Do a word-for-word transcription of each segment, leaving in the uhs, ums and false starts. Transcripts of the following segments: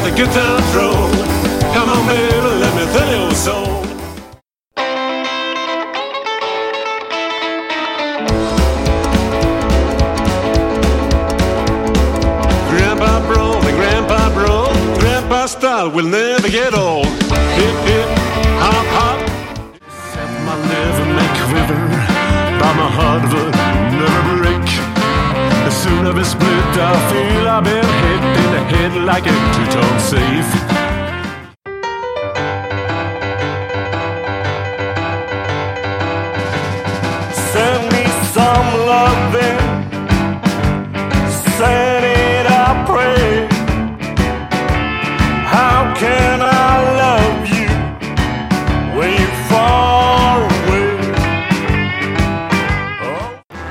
the good times roll. Come on, baby, let me fill your soul. Grandpa Bro, the Grandpa Bro, Grandpa style will never get old. Hip, hip, hop, hop. Set my liver make quiver, by my heart will never break. As soon as we split, I feel I've been hit in the head like a two-tone safe. Send me some loving, send it, I pray. How can I love you when you're far away? Oh.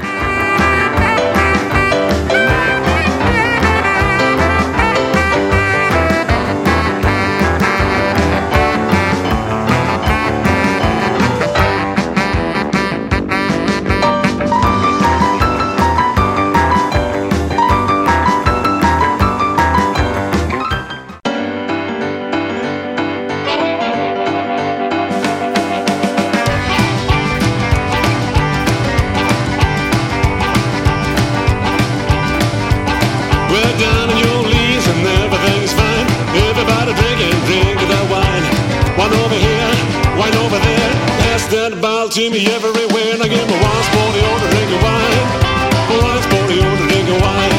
We're down in New Orleans and everything's fine. Everybody drinking, drinking that wine. One over here, one over there. Pass that bottle to me everywhere. Now give me one sporty order, drink of wine. One sporty order, drink of wine.